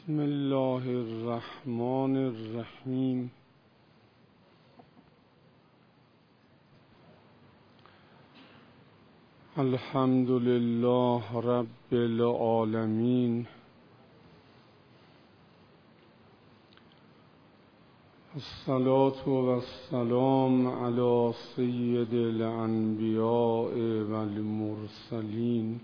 بسم الله الرحمن الرحیم. الحمد لله رب العالمین. الصلاة والسلام علی سید الانبیاء والمرسلین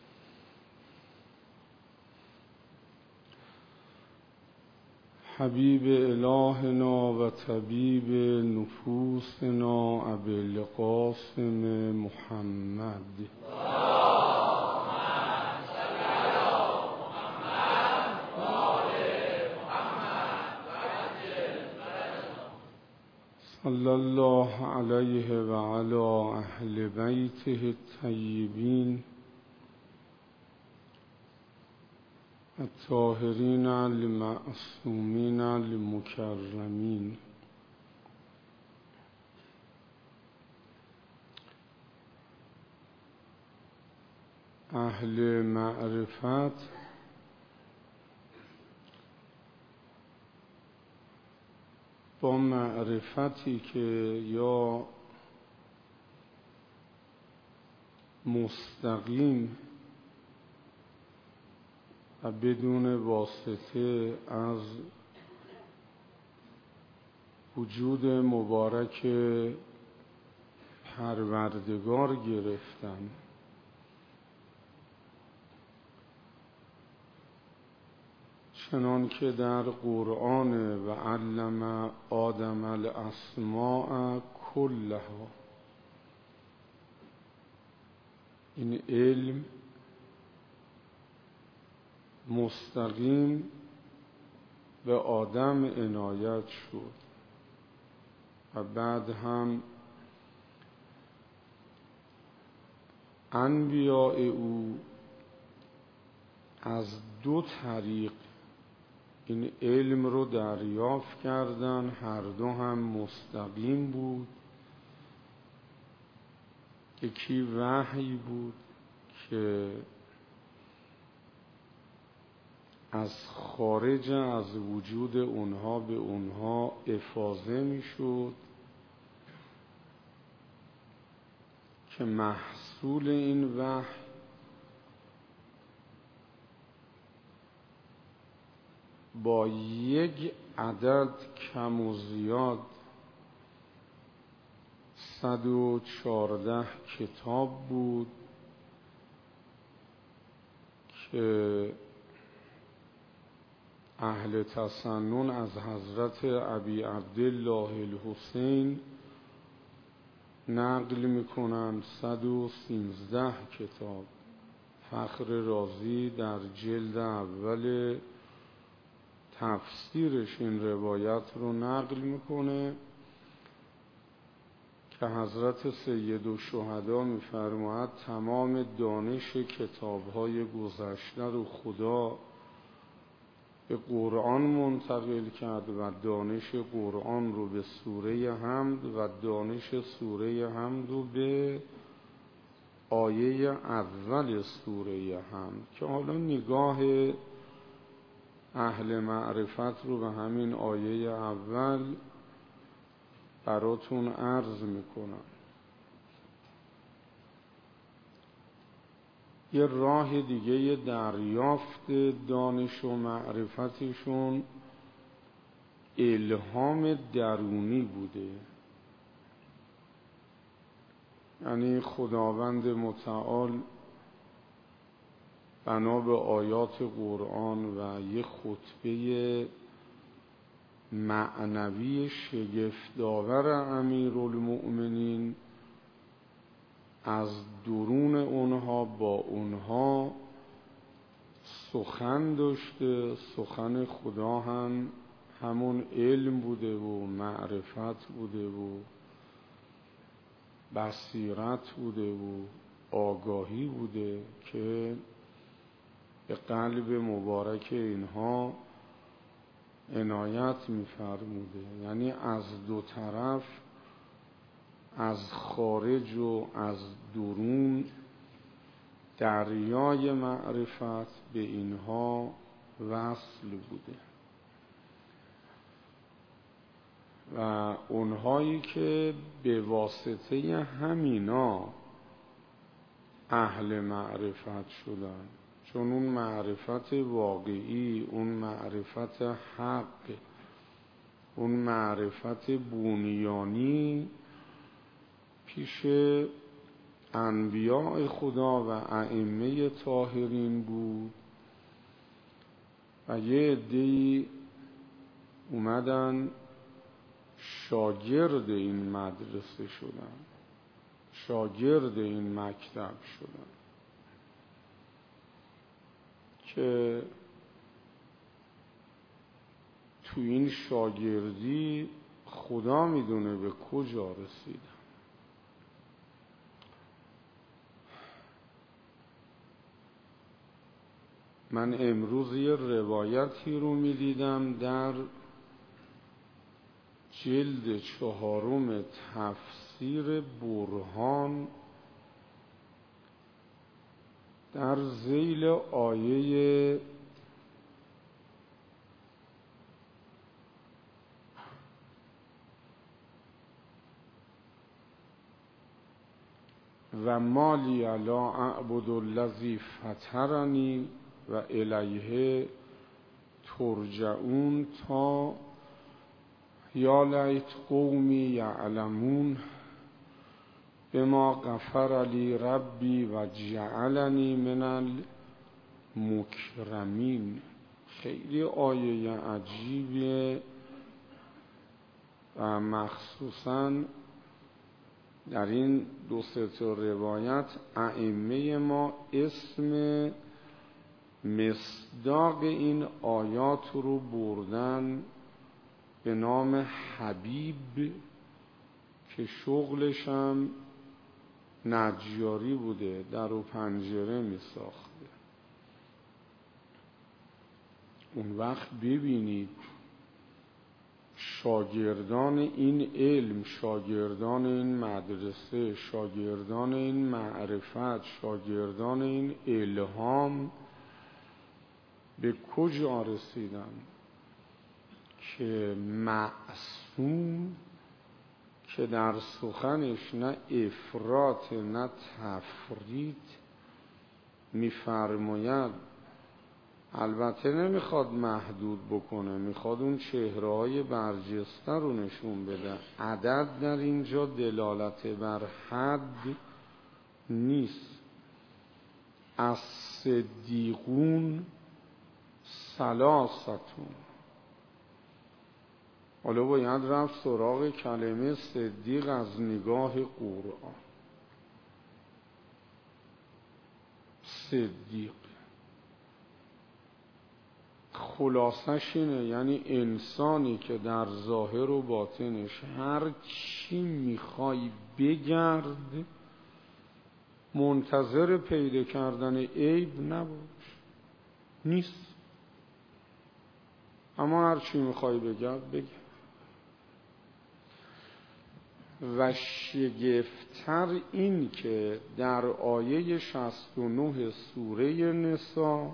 حبیب الهنا و طبیب نفوسنا ابی القاسم محمد صلی الله علیه و علی اهل بیته الطیبین الطاهرین المعصومین المکرمین. اهل معرفت با معرفتی که یا مستقیم و بدون واسطه از وجود مبارک پروردگار گرفتن، چنان که در قرآن و علم آدم الاسماء کلها، این علم مستقیم به آدم عنایت شد و بعد هم انبیاء او از دو طریق این علم رو دریافت کردن، هر دو هم مستقیم بود. یکی وحی بود که از خارج از وجود اونها به اونها افاضه می شد که محصول این وحی با یک عدد کم و زیاد 114 کتاب بود که اهل تسنن از حضرت ابی عبدالله الحسین نقل میکنند 113 کتاب. فخر رازی در جلد اول تفسیرش این روایت رو نقل میکنه که حضرت سید الشهدا میفرماید تمام دانش کتاب‌های گذشته رو خدا به قرآن منتقل کرد و دانش قرآن رو به سوره حمد و دانش سوره حمد رو به آیه اول سوره حمد، که حالا نگاه اهل معرفت رو به همین آیه اول براتون عرض میکنم. یه راه دیگه دریافت دانش و معرفتشون الهام درونی بوده، یعنی خداوند متعال بنا به آیات قرآن و یه خطبه معنوی شگفت‌آور امیرالمؤمنین از درون اونها با اونها سخن داشته. سخن خدا هم همون علم بوده و معرفت بوده و بصیرت بوده و آگاهی بوده که به قلب مبارک اینها عنایت می‌فرموده. یعنی از دو طرف، از خارج و از درون، دریای معرفت به اینها وصل بوده و اونهایی که به واسطه همینا اهل معرفت شدن، چون اون معرفت واقعی، اون معرفت حق، اون معرفت بنیانی پیش انبیاء خدا و ائمه طاهرین بود و یه عده‌ای اومدن شاگرد این مدرسه شدن، شاگرد این مکتب شدن که تو این شاگردی خدا میدونه به کجا رسیدن. من امروز یه روایتی رو میدیدم در جلد 4 تفسیر برهان در ذیل آیه و مالی الا اعبد الذی فطرنی و الیه ترجعون تا یا لیت قومی یعلمون بما غفر لی ربی و جعلنی من المکرمین. خیلی آیه عجیبیه و مخصوصاً در این 2-3 روایت ائمه ما اسم مصداق این آیات رو بردن به نام حبیب که شغلش هم نجاری بوده، در و پنجره می ساخته. اون وقت ببینید شاگردان این علم، شاگردان این مدرسه، شاگردان این معرفت، شاگردان این الهام به کجا رسیدن که معصوم که در سخنش نه افراط نه تفریط میفرماید. البته نمیخواد محدود بکنه، میخواد اون چهره‌های برجسته رو نشون بده. عدد در اینجا دلالت بر حد نیست. از صدیقون ثلاثتون. حالا باید رفت سراغ کلمه صدیق از نگاه قرآن. صدیق خلاصش اینه، یعنی انسانی که در ظاهر و باطنش هر چی میخوای بگرد منتظر پیدا کردن عیب نباش، نیست. اما هر چی میخوای بگرد بگرد. و شگفت‌تر این که در آیه 69 سوره نساء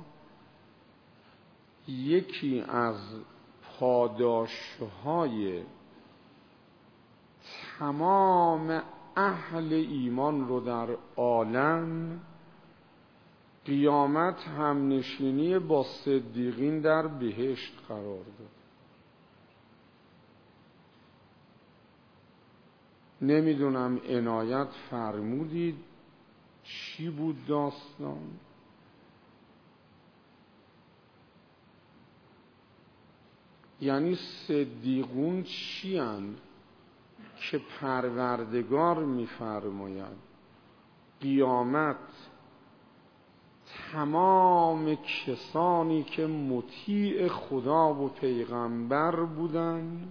یکی از پاداشهای تمام اهل ایمان رو در عالم قیامت همنشینی با صدیقین در بهشت قرار داد. نمیدونم عنایت فرمودید چی بود داستان؟ یعنی صدیقون چی هستند که پروردگار میفرماید قیامت تمام کسانی که مطیع خدا و پیغمبر بودن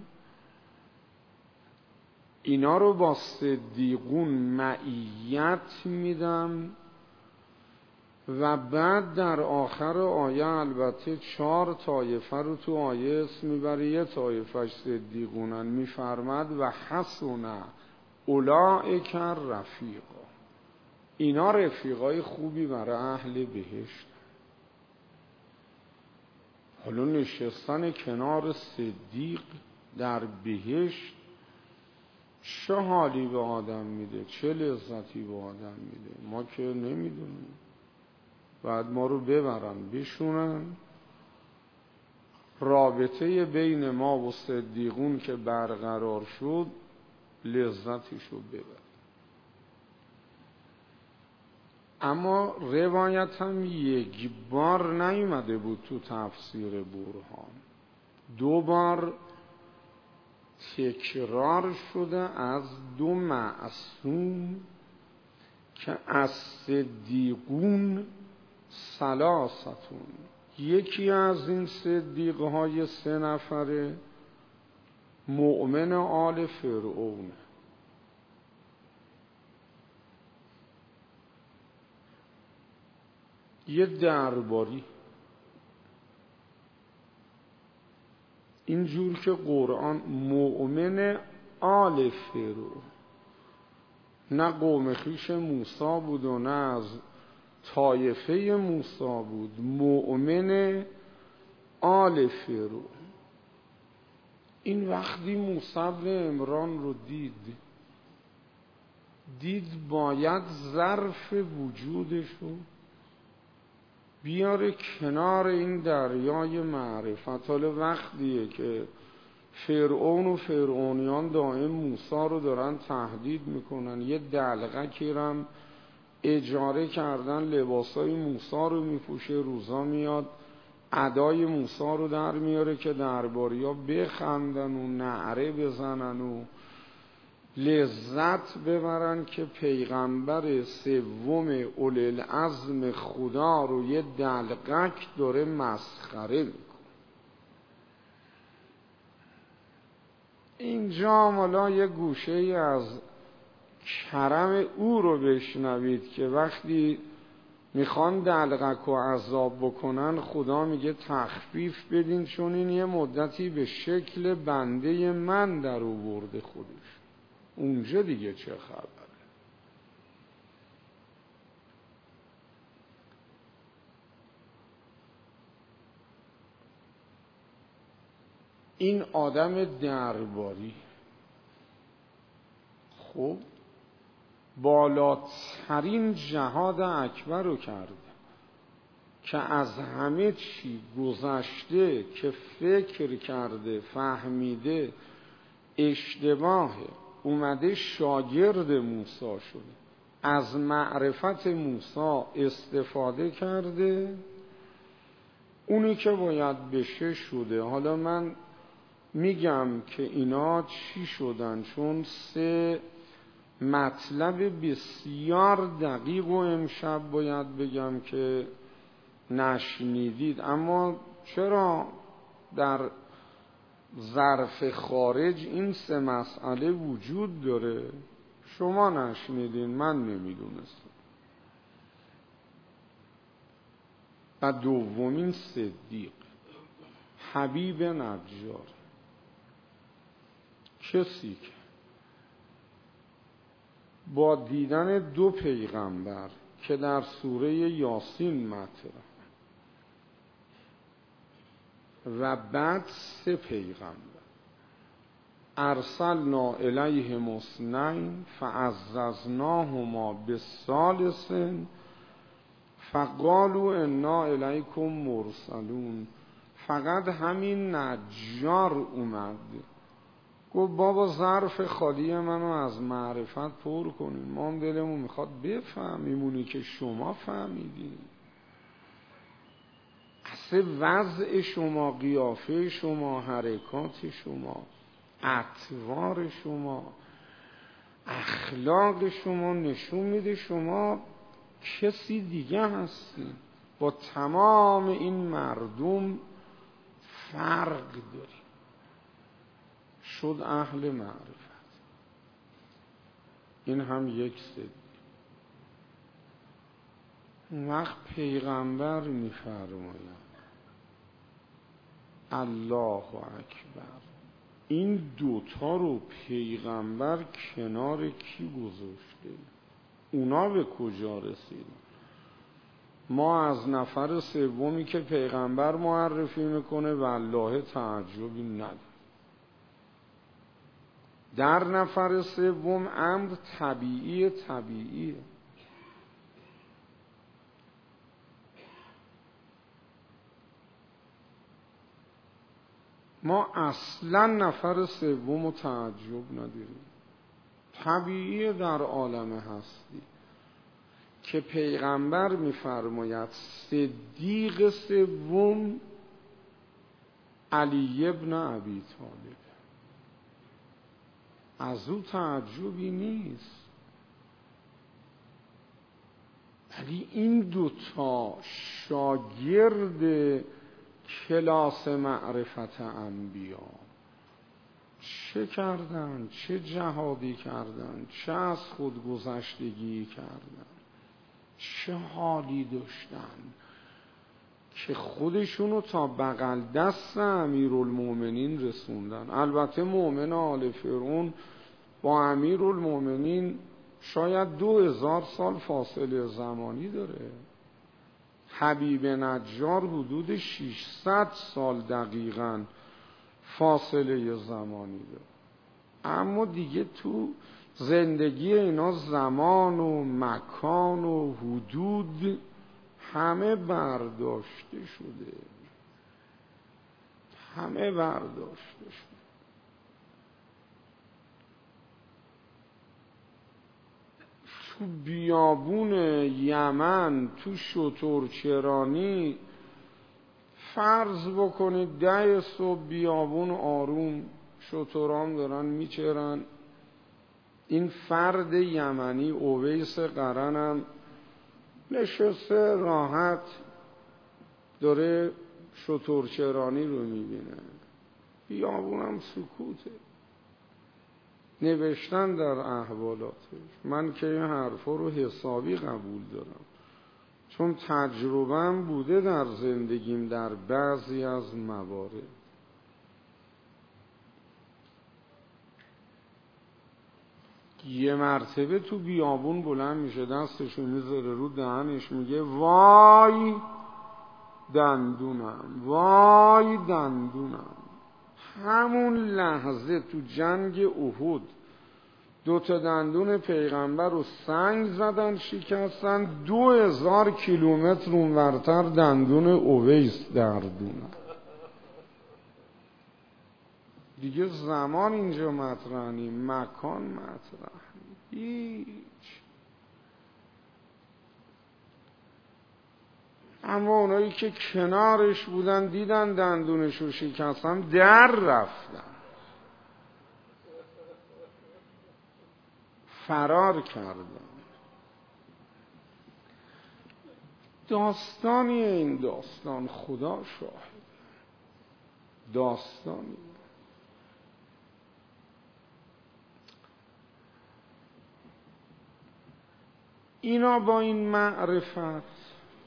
اینا رو با صدیقون معیت میدم و بعد در آخر آیه البته 4 طایفه رو تو آیه اسم میبره، یه طایفهش صدیقونن، میفرمد و حسن اولئک رفیقا. اینا رفیقای خوبی برای اهل بهشت. حالا نشستن کنار صدیق در بهشت چه حالی به آدم میده، چه لذتی به آدم میده، ما که نمیدونیم. بعد ما رو ببرن بشونن، رابطه بین ما و صدیقون که برقرار شد لذتشو ببر. اما روایت هم یک بار نیومده بود تو تفسیر برهان، 2 بار تکرار شده از 2 معصوم که از صدیقون ثلاثتون، یکی از این صدیقهای 3 نفره مؤمن آل فرعون. یه درباری اینجور که قرآن مؤمن آل فرعون، نه قوم خویش موسی بود و نه از طایفه موسی بود، مؤمن آل فرعون. این وقتی موسی بن عمران رو دید باید ظرف وجودش رو بیاره کنار این دریای معرفت. حالا وقتیه که فرعون و فرعونیان دائم موسی رو دارن تهدید میکنن، یه دلغکی رو اجاره کردن، لباسای موسی رو میپوشه، روزا میاد ادای موسی رو در میاره که درباریا بخندن و نعره بزنن و لذت ببرن که پیغمبر 3 اولوالعزم خدا رو یه دلغک داره مسخره میکنه. اینجا حالا یه گوشه ای از کرم او رو بشنوید که وقتی میخوان دلغک و عذاب بکنن خدا میگه تخفیف بدین چون این یه مدتی به شکل بنده من در آورده خودش. اونجا دیگه چه خبره؟ این آدم درباری خب بالاترین جهاد اکبر رو کرده که از همه چی گذشته، که فکر کرده فهمیده اشتباهه، اومده شاگرد موسی شده، از معرفت موسی استفاده کرده، اونی که باید بشه شده. حالا من میگم که اینا چی شدن چون 3 مطلب بسیار دقیق و امشب باید بگم که نشنیدید. اما چرا در ظرف خارج این 3 مسئله وجود داره شما نشنیدین، من نمیدونستم. و دومین صدیق حبیب نجار، کسی که با دیدن 2 پیغمبر که در سوره یاسین مطرح و بعد 3 پیغمبر، ارسلنا الیهم 2 فعززناهما بالثالث فقالوا انا الیکم مرسلون. فقط همین نجار اومد گفت بابا ظرف خالی منو از معرفت پر کنین، ما هم دلمون میخواد بفهمیم اونی که شما فهمیدین. اصلا وضع شما، قیافه شما، حرکات شما، اطوار شما، اخلاق شما نشون میده شما کسی دیگه هستین، با تمام این مردم فرق داری. شد اهل معرفت. این هم یک صدیق. وقت پیغمبر میفرماید الله اکبر، این 2 رو پیغمبر کنار کی گذاشته؟ اونا به کجا رسیدن؟ ما از نفر سومی که پیغمبر معرفی میکنه والله تعجبی نداره. در نفر سوم امر طبیعیه. ما اصلا نفر سوم رو تعجب نداریم. طبیعیه در عالم هستی که پیغمبر میفرماید صدیق سوم علی ابن ابی طالب. از او تعجبی نیست. ولی این دوتا شاگرد کلاس معرفت انبیا چه کردن؟ چه جهادی کردن؟ چه از خودگذشتگی کردن؟ چه حالی داشتن که خودشونو تا بغل دست امیرالمومنین رسوندن. البته مؤمن آل فرعون با امیرالمومنین شاید 2000 سال فاصله زمانی داره. حبیب نجار حدود 600 سال دقیقاً فاصله زمانی داره. اما دیگه تو زندگی اینا زمان و مکان و حدود همه برداشته شده. تو بیابون یمن تو شترچرانی فرض بکنید 10 صبح بیابون آروم شتران دارن میچرن. این فرد یمنی اویس قرنم نشسته راحت داره شترچرانی رو میبینه. بیابونم سکوته. نوشتن در احوالاتش. من که این حرفا رو حسابی قبول دارم، چون تجربه‌ام بوده در زندگیم در بعضی از موارد. یه مرتبه تو بیابون بلند میشه، دستشو میذاره رو دهنش، میگه وای دندونم، وای دندونم. همون لحظه تو جنگ احد 2 دندون پیغمبر رو سنگ زدن شکستن. 2000 کیلومتر اونورتر دندون اویس دردونن. دیگه زمان اینجا مطرح نی، مکان مطرح نی، هیچ. اما اونایی که کنارش بودن دیدن دندونش رو شکستن، در رفتن، فرار کردن. داستانی این داستان، خدا شاهد، داستانی. اینا با این معرفت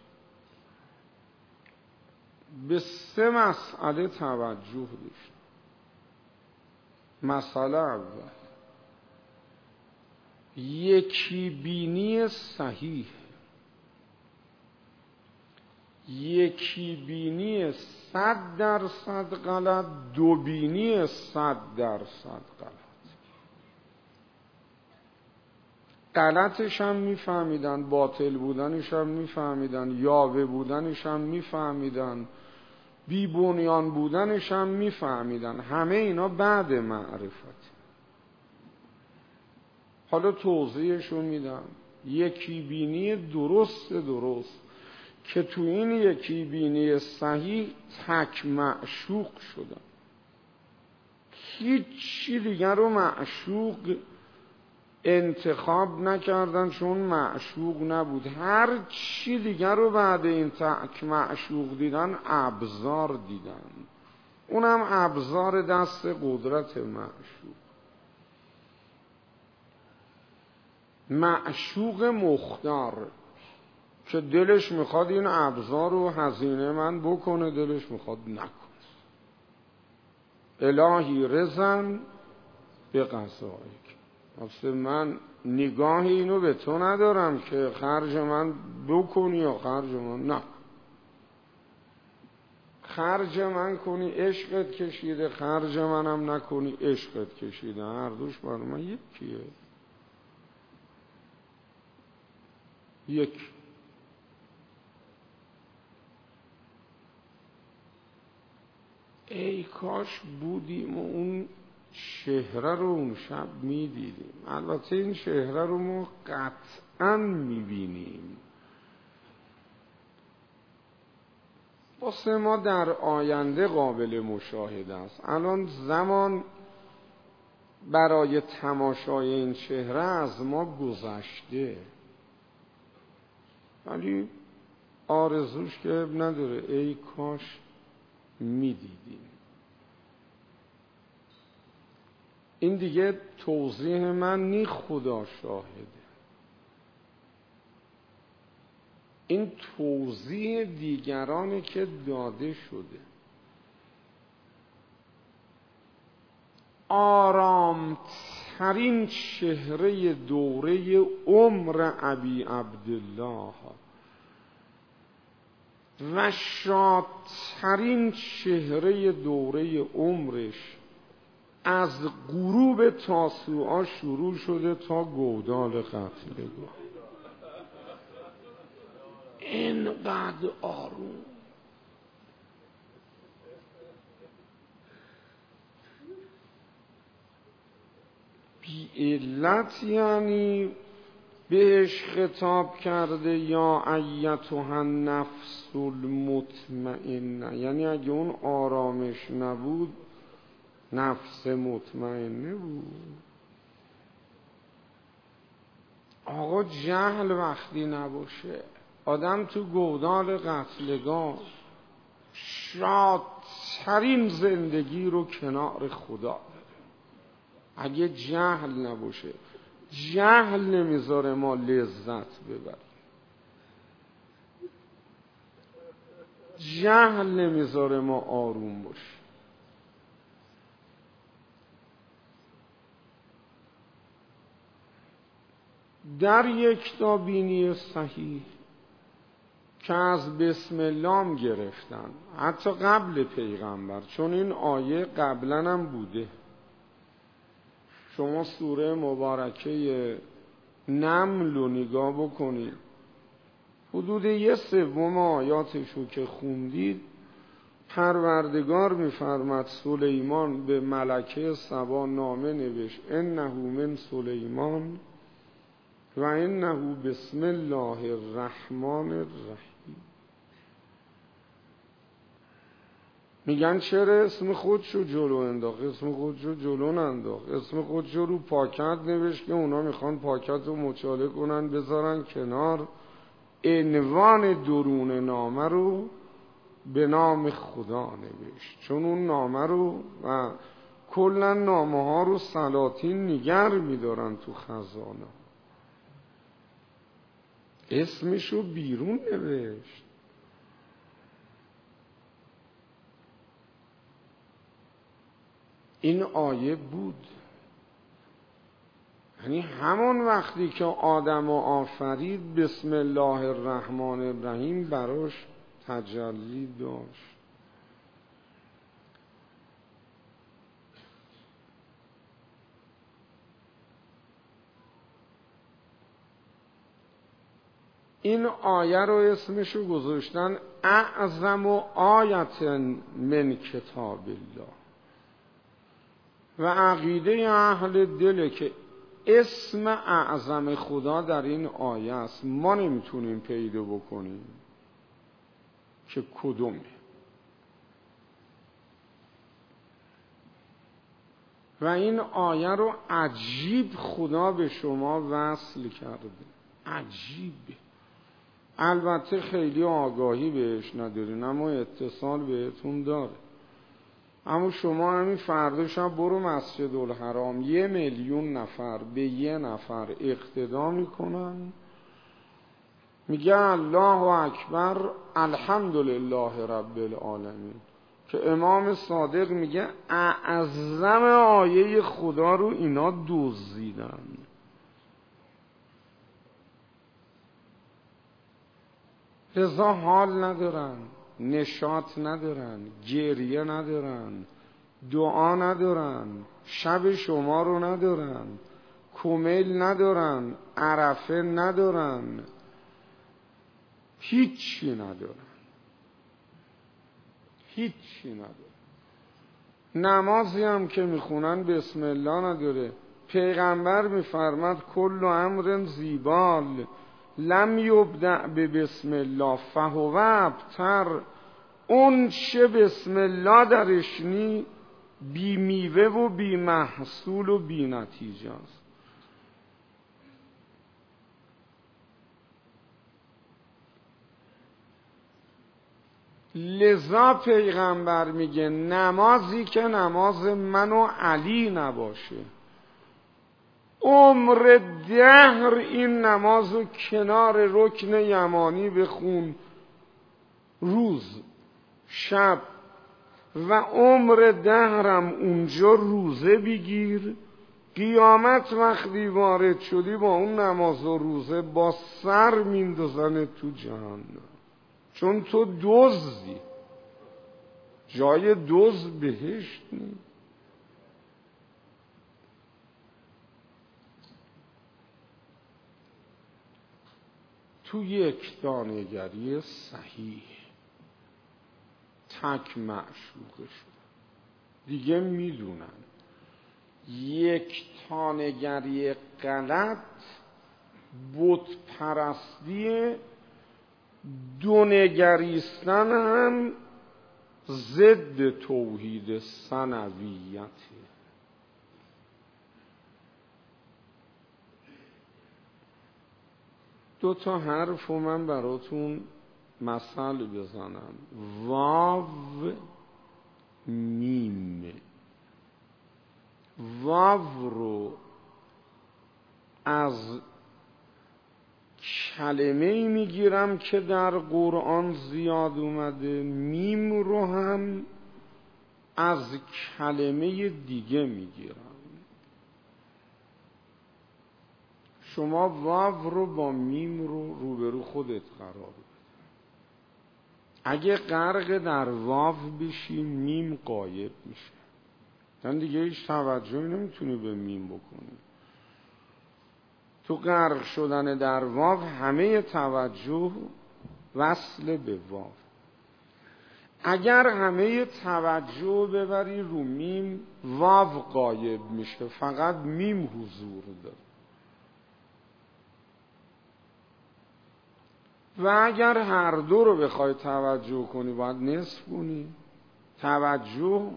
به 3 مسئله توجه داشت. مسئله اول، یکی بینی صحیح، یکی بینی 100% غلط، 2 بینی 100% غلط. غلطش هم میفهمیدن، باطل بودنش هم میفهمیدن، یاوه بودنش هم میفهمیدن، بی بنیان بودنش هم میفهمیدن. همه اینا بعد معرفت. حالا توضیحشو میدم. یکی بینی درست که تو این یکی بینی صحیح تک معشوق شدن. هیچی دیگر رو معشوق انتخاب نکردن چون معشوق نبود. هر چی دیگر رو بعد این تک معشوق دیدن ابزار دیدن، اونم ابزار دست قدرت معشوق. معشوق مختار که دلش میخواد این ابزار رو هزینه من بکنه، دلش میخواد نکنه. الهی رزن به قضایک. اصلا من نگاه اینو به تو ندارم که خرج من بکنی یا خرج من نه. خرج من کنی عشقت کشیده، خرج منم نکنی عشقت کشیده، هر دوش برای من یکیه. یک. ای کاش بودیم و اون چهره رو اون شب میدیدیم. البته این چهره رو ما قطعا میبینیم، واسه ما در آینده قابل مشاهده است. الان زمان برای تماشای این چهره از ما گذشته، ولی آرزوش که نداره. ای کاش میدیدیم. این دیگه توضیح من نی، خدا شاهده. این توضیح دیگرانه که داده شده. آرامترین چهره دوره عمر ابی عبدالله و شادترین چهره دوره عمرش از غروب تاسوعا شروع شده تا گودال قتلگاه. اینقدر آروم. بی علت یعنی بهش خطاب کرده یا ایتها النفس المطمئنه، یعنی اگه اون آرامش نبود نفس مطمئنه بود. آقا جهل وقتی نباشه آدم تو گودال قتلگاه شادترین زندگی رو کنار خدا داره. اگه جهل نباشه، جهل نمیذاره ما لذت ببریم، جهل نمیذاره ما آروم باشیم. در یکتابینی صحیح که از بسم الله گرفتن، حتی قبل پیغمبر، چون این آیه قبلا هم بوده. شما سوره مبارکه نمل رو نگاه بکنید، حدود 1/3 آیاتشو که خوندید، پروردگار میفرماد سلیمان به ملکه سبا نامه نوشت انه من سلیمان و انه بسم الله الرحمن الرحیم. میگن چرا اسم خودشو جلو انداخت؟ اسم خودشو جلو ننداخت، اسم خودشو رو پاکت نوشت که اونا میخوان پاکت رو مچاله کنن بذارن کنار. عنوان درون نامه رو به نام خدا نوشت، چون اون نامه رو و کلا نامه ها رو سلاطین نگر میدارن تو خزانه. اسمشو بیرون نوشت. این آیه بود، یعنی همون وقتی که آدم آفرید بسم الله الرحمن الرحیم براش تجلی داشت. این آیه رو اسمشو گذاشتن اعظم آیت من کتاب الله و عقیده اهل دله که اسم اعظم خدا در این آیه است. ما نمیتونیم پیدا بکنیم که کدومه. و این آیه رو عجیب خدا به شما وصل کرده. عجیبه. البته خیلی آگاهی بهش ندارین، اما اتصال بهتون داره. اما شما همین فردا شب برو مسجد الحرام، 1,000,000 نفر به 1 نفر اقتدا میکنن، میگه الله اکبر الحمدلله رب العالمین. که امام صادق میگه اعظم آیه خدا رو اینا دزدیدن. لذا حال ندارن، نشاط ندارن، گریه ندارن، دعا ندارن، شب شما رو ندارن، کمیل ندارن، عرفه ندارن، هیچی ندارن، هیچی ندارن. نمازی هم که میخونن بسم الله نداره. پیغمبر میفرماد کل امر زیبال لم یبدأ بسم الله فهو ابتر. اون چه بسم الله درش نی بی میوه و بی محصول و بی نتیجه است. لذا پیغمبر میگه نمازی که نماز من و علی نباشه، عمر دهر این نمازو کنار رکن یمانی بخون، روز شب، و عمر دهرم اونجا روزه بگیر، قیامت وقتی وارد شدی با اون نماز و روزه با سر میندازن تو جهنم، چون تو دزدی. جای دزد بهشت نیست. تو یک دانگری صحیح تک معشوقه شد دیگه میدونن. یک تانگری غلط بت پرستی، دونگریستن هم ضد توحید ثنویته. دو تا حرف رو من براتون مثل بزنم. واو میم. واو رو از کلمه‌ای میگیرم که در قرآن زیاد اومده، میم رو هم از کلمه دیگه میگیرم. شما واو رو با میم رو روبرو خودت قرار بده. اگه غرق در واو بشی میم غایب میشه، یعنی دیگه هیچ توجهی نمیتونی به میم بکنی. تو غرق شدن در واو همه توجه وصل به واو. اگر همه توجه ببری رو میم، واو غایب میشه، فقط میم حضور داره. و اگر هر دو رو بخوای توجه کنی باید نصف کنی. توجه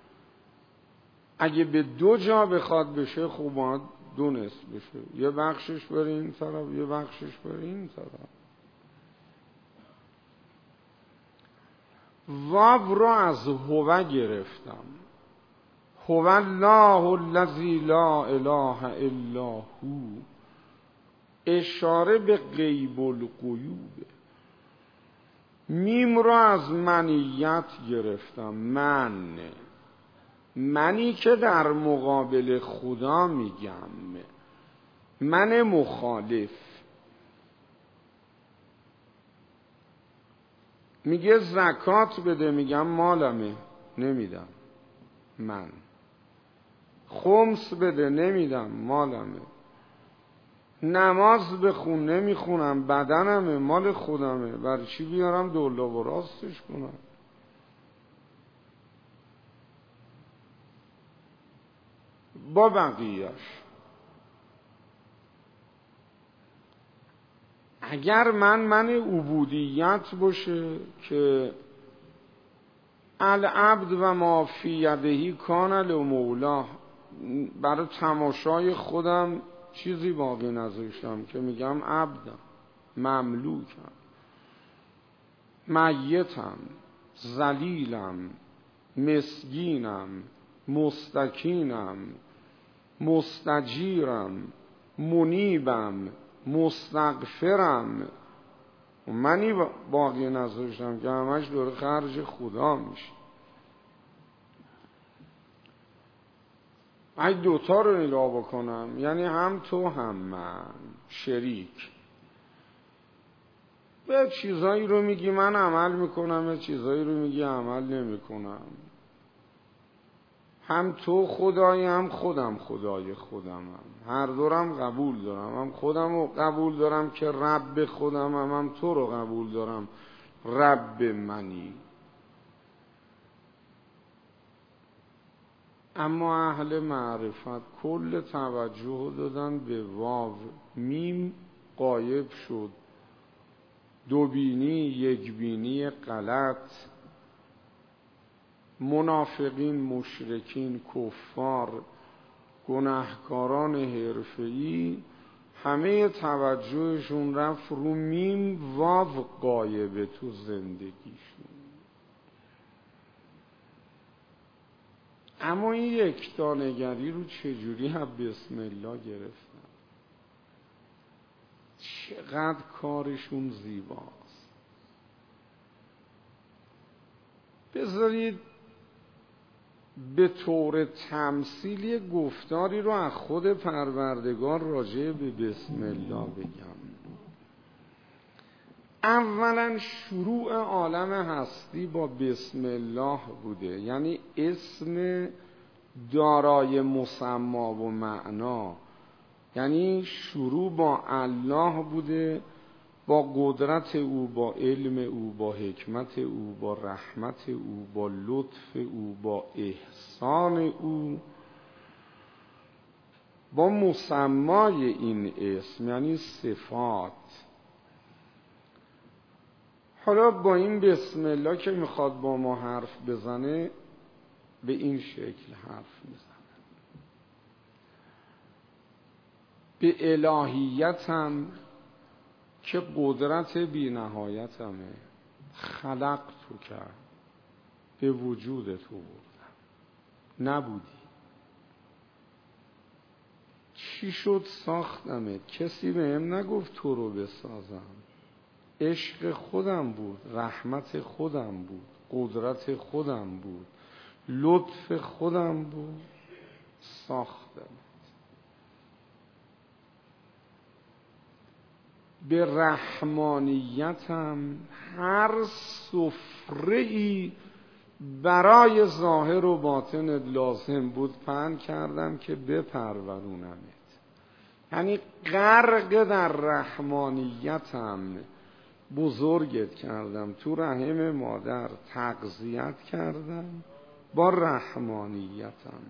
اگه به دو جا بخواد بشه خب باید دو نصف بشه، یه بخشش بره این طرف یه بخشش بره این طرف. واو رو از هو گرفتم. هو الله الذی لا اله الا هو، اشاره به غیب الغیوبه. میم رو از منیت گرفتم. منی که در مقابل خدا میگم، من مخالف. میگه زکات بده، میگم مالمه نمیدم من. خمس بده نمیدم مالمه. نماز بخون نمیخونم بدنمه مال خودمه، برای چی بیارم دولا و راستش کنم؟ با بقیهش اگر من عبودیت باشه که العبد و ما فی یدهی کان لمولاه، برای تماشای خودم چیزی باقی نذاشتم که میگم عبدم، مملوکم، میتم، ذلیلم، مسکینم، مستکینم، مستجیرم، منیبم، مستغفرم. منی باقی نذاشتم که همش داره خرج خدا میشه. اگه دوتا رو نگاه بکنم، یعنی هم تو هم من شریک، به چیزایی رو میگی من عمل میکنم، به چیزایی رو میگی عمل نمیکنم. هم تو خدایی، هم خودم خدای خودمم. هر دورم قبول دارم، هم خودم رو قبول دارم که رب خودمم، هم تو رو قبول دارم رب منی. اما اهل معرفت کل توجه دادن به واو، میم غایب شد، دوبینی یکبینی غلط. منافقین، مشرکین، کفار، گناهکاران حرفه‌ای همه توجهشون رفت رو میم، واو غایبه تو زندگیشون. اما این یکتانگری رو چجوری هم بسم الله گرفتن؟ چقدر کارشون زیباست. بذارید به طور تمثیلی گفتاری رو از خود پروردگار راجع به بسم الله بگم. اولا شروع عالم هستی با بسم الله بوده، یعنی اسم دارای مسما و معنا، یعنی شروع با الله بوده، با قدرت او، با علم او، با حکمت او، با رحمت او، با لطف او، با احسان او، با مسمای این اسم یعنی صفات. حالا با این بسم الله که میخواد با ما حرف بزنه به این شکل حرف میزنه: به الهیتم که قدرت بی نهایتمه، خلق تو کرد، به وجود تو بردم، نبودی، چی شد ساختمت، کسی بهم نگفت تو رو بسازم، عشق خودم بود، رحمت خودم بود، قدرت خودم بود، لطف خودم بود، ساختم. به رحمانیتم هر سفره‌ای برای ظاهر و باطنت لازم بود پهن کردم که بپرورونمت. یعنی غرق در رحمانیتم بزرگت کردم، تو رحم مادر تغذیت کردم با رحمانیتم.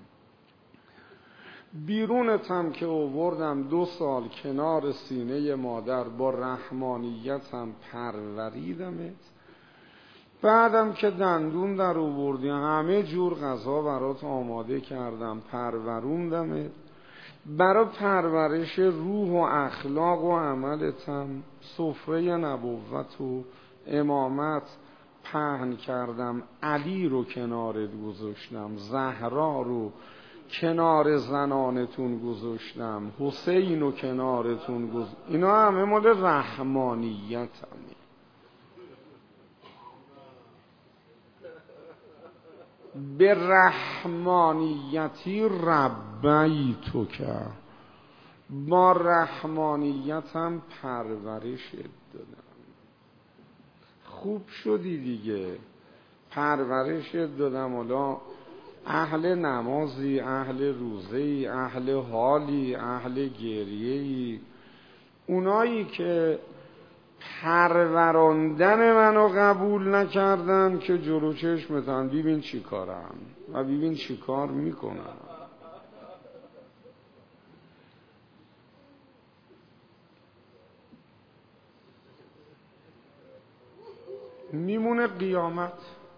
بیرونتم که آوردم 2 سال کنار سینه مادر، با رحمانیتم پروریدمت. بعدم که دندون در آوردی همه جور غذا برات آماده کردم، پروروندمت. برای پرورش روح و اخلاق و عملتم سفره نبوت و امامت پهن کردم. علی رو کنارت گذاشتم، زهرا رو کنار زنانتون گذاشتم، حسین رو کنارتون گذاشتم. اینا همه مال رحمانیتمه. به رحمانیتی ربیتو کرد، با رحمانیتم پرورشت دادم. خوب شدی دیگه، پرورشت دادم. حالا اهل نمازی، اهل روزه‌ای، اهل حالی، اهل گریه‌ای، اونایی که پروراندن منو قبول نکردن که جلو چشمتن ببین چی کارم و ببین چی کار میکنم. میمونه قیامت.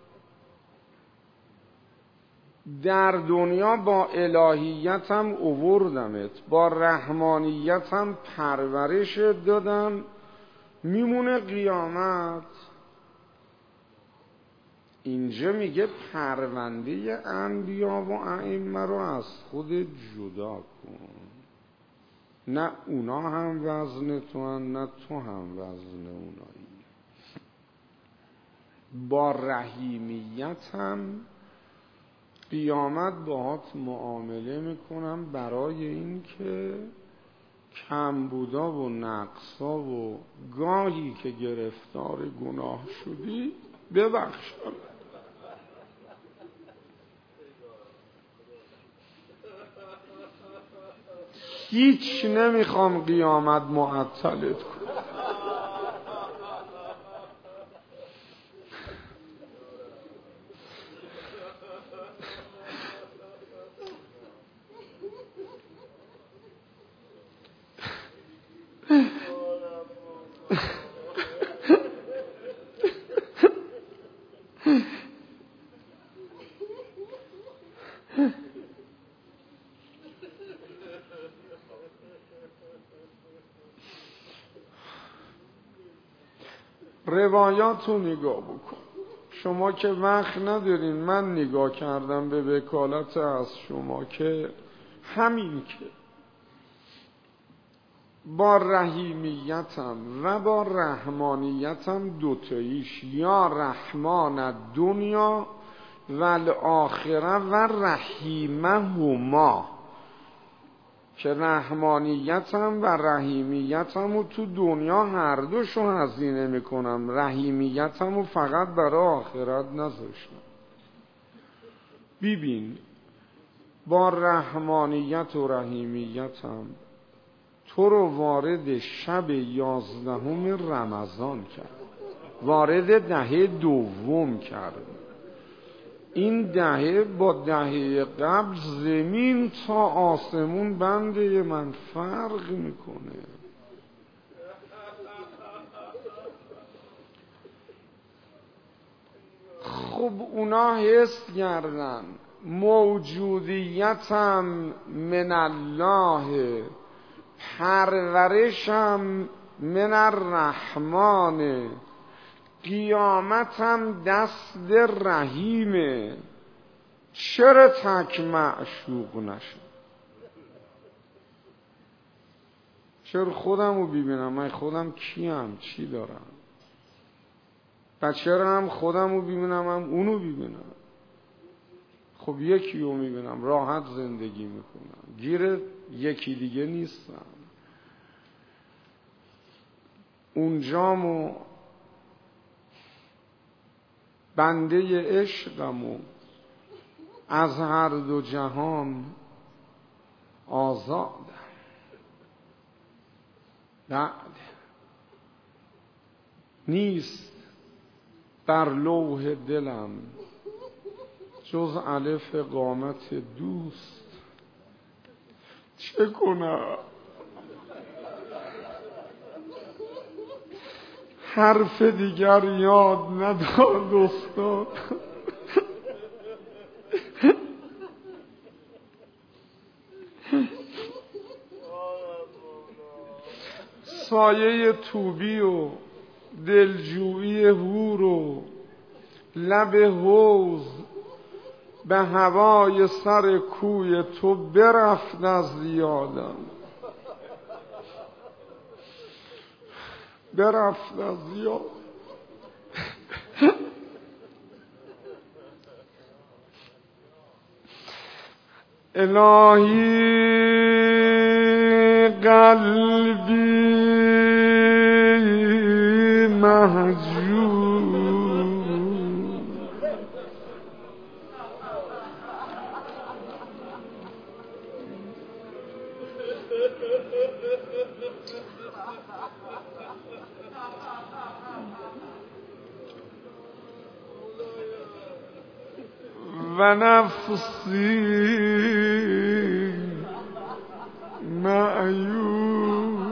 در دنیا با الهیتم اووردمت، با رحمانیتم پرورش دادم. میمونه قیامت. اینجا میگه پرونده انبیا و ائمه رو از خود جدا کن. نه اونا هم وزن تو هن، نه تو هم وزن اونایی. با رحیمیتم قیامت باهات معامله میکنم برای این که کمبودا و نقصا و گاهی که گرفتار گناه شدی ببخشم. هیچ نمیخوام قیامت معطلت کنم. روایات رو نگاه بکن. شما که وقت ندارین، من نگاه کردم به وکالت از شما که همین که با رحیمیتم و با رحمانیتم دوتاییش، یا رحمان دنیا و الاخره و رحیمهما، که رحمانیتم و رحیمیتم رو تو دنیا هر دوشو هزینه میکنم، رحیمیتم رو فقط برای آخرت نذاشتم. ببین، با رحمانیت و رحیمیتم تو رو وارد شب 11 رمضان کرد، وارد دهه دوم کرد. این دهه با دهه قبل زمین تا آسمون بنده من فرق میکنه. خب اونا حس کردن موجودیتم من الله، پرورشم من الرحمن، قیامتم دست رحیمه، چرا تک معشوق نشم؟ چرا خودم رو ببینم؟ من خودم کیم؟ چی دارم؟ چرا هم خودم رو ببینم هم اونو ببینم؟ خب یکی رو میبینم، راحت زندگی میکنم، گیر یکی دیگه نیستم. اونجامو بنده عشقمو از هر دو جهان آزادم. بعد نیست بر لوح دلم جز الف قامت دوست، چه کنم؟ حرف دیگر یاد ندارد استاد. سایه توبی و دلجویی هور و لب حوض به هوای سر کوی تو برفت از یادم، برفت از یادم. الهی قلبی محجوب و نفسی معیوب،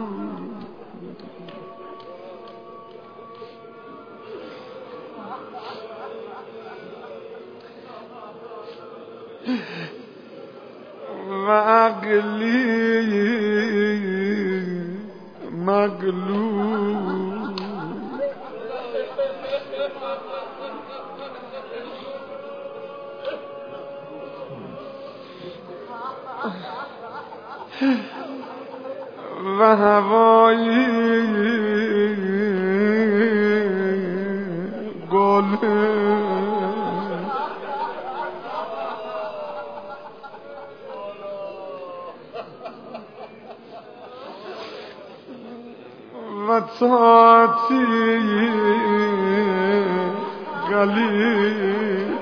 و عقلی مغلوب، و هوایی گل و طاعتی قلیل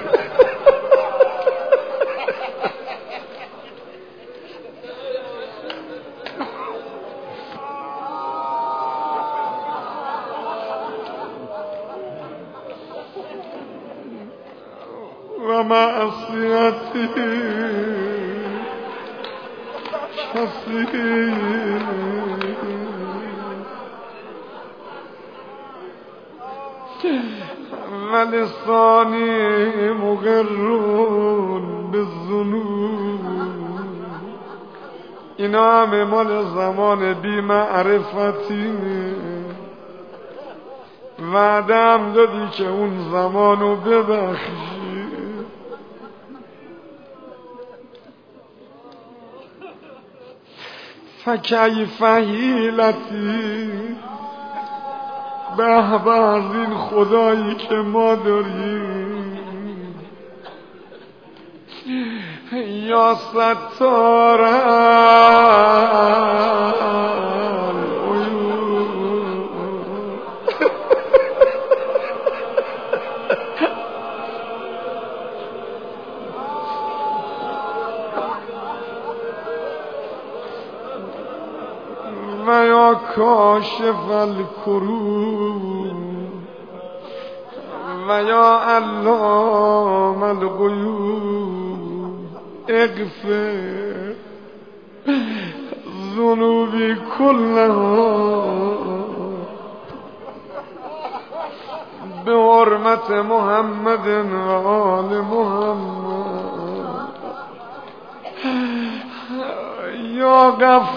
و معصیتی کثیر و لسانی مقرون بالذنوب. اینا همه مال زمان بی معرفتی. وعده هم دادی که اون زمانو ببخشی. فکیف حیلتی، به به از این خدایی که ما داریم. یا ستار و یا کاشف الکروب و یا علام الغیوب اغفر ذنوبی کلها به حرمت محمد و آل محمد. یا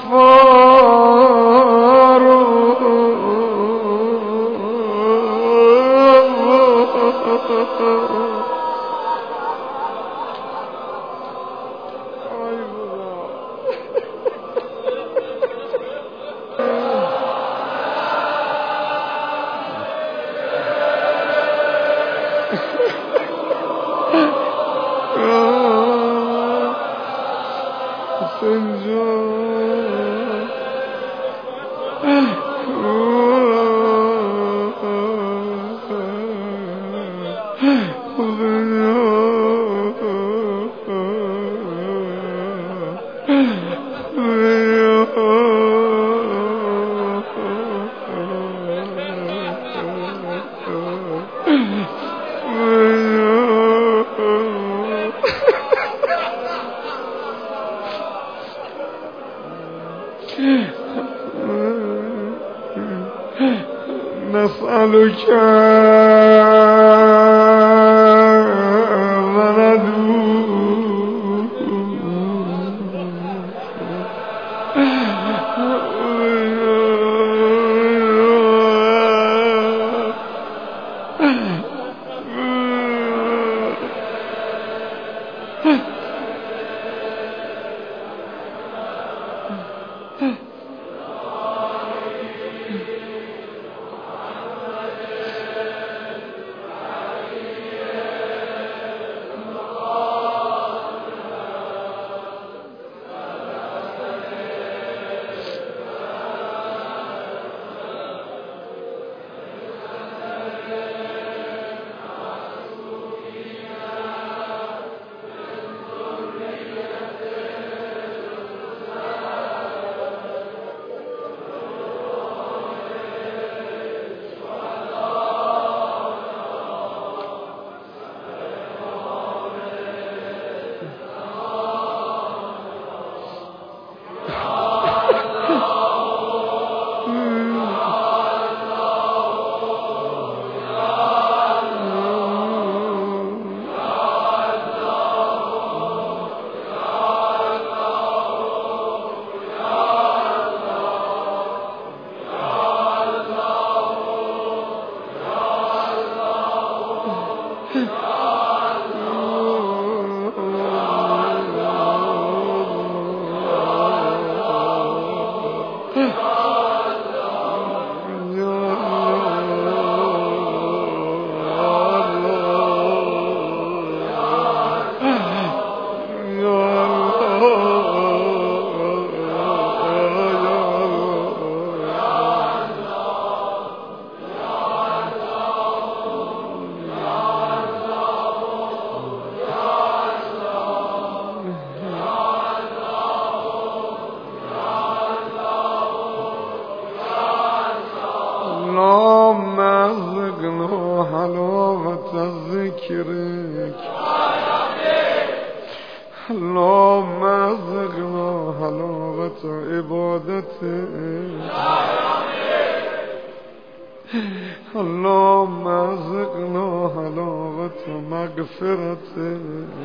غفار نسألك اللهم ارزقنا حلاوت عبادته اللهم ارزقنا حلاوت مغفرته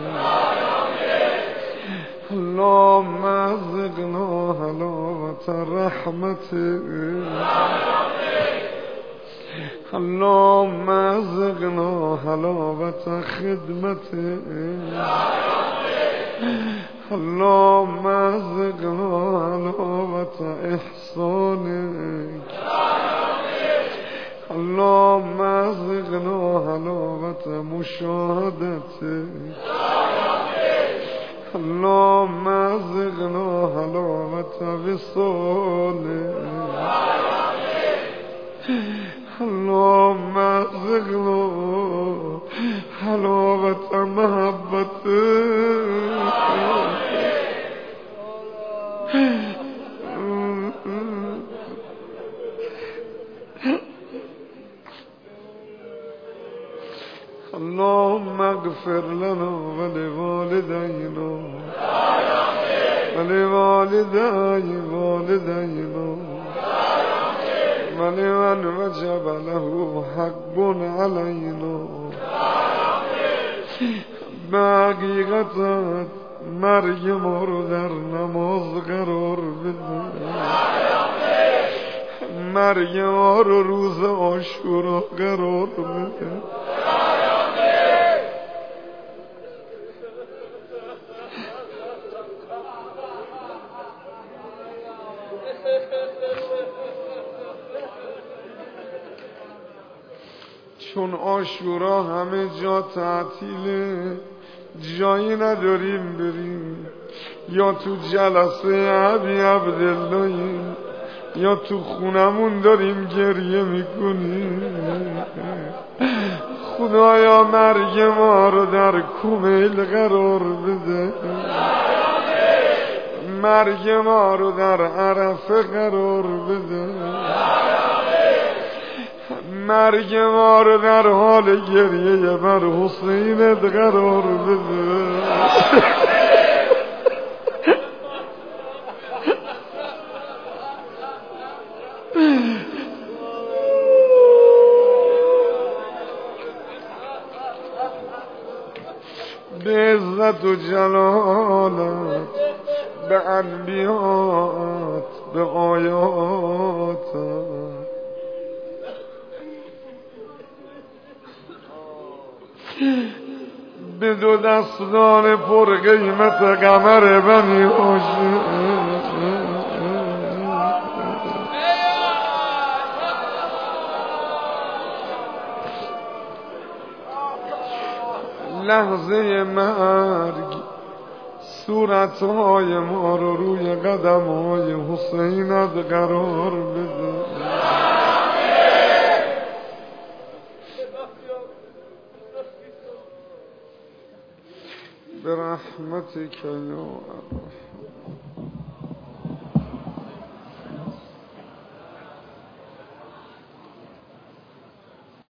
اللهم ارزقنا حلاوت رحمته اللهم ارزقنا حلاوت خدمته اللهم ارزقنا حلاوت احسانك اللهم ارزقنا حلاوت مشاهدتك اللهم ارزقنا حلاوت وصالك اللهم ارزقنا حلاوت محبتك اللهم اغفر لنا ولوالدينا ولوالدينا ولمن وجب له حق علينا حقیقت مرگ ما رو در نماز قرار بده مرگ ما رو روز عاشورا قرار بده چون عاشورا همه جا تعطیله جایی نداریم بریم یا تو جلسه ابی عبدالله یا تو خونمون داریم گریه میکنیم خدایا مرگ ما رو در کمیل قرار بده مرگ ما رو در عرفه قرار بده مرگ ما رو در حال گریه بر حسینت قرار بده به عزت و جلالت به انبیات به آیاتت به دو دستان پر قیمت قمر بنی هاشم لحظه مرگ صورتهای ما رو روی قدمهای حسینت قرار بده برحمتك یا الله.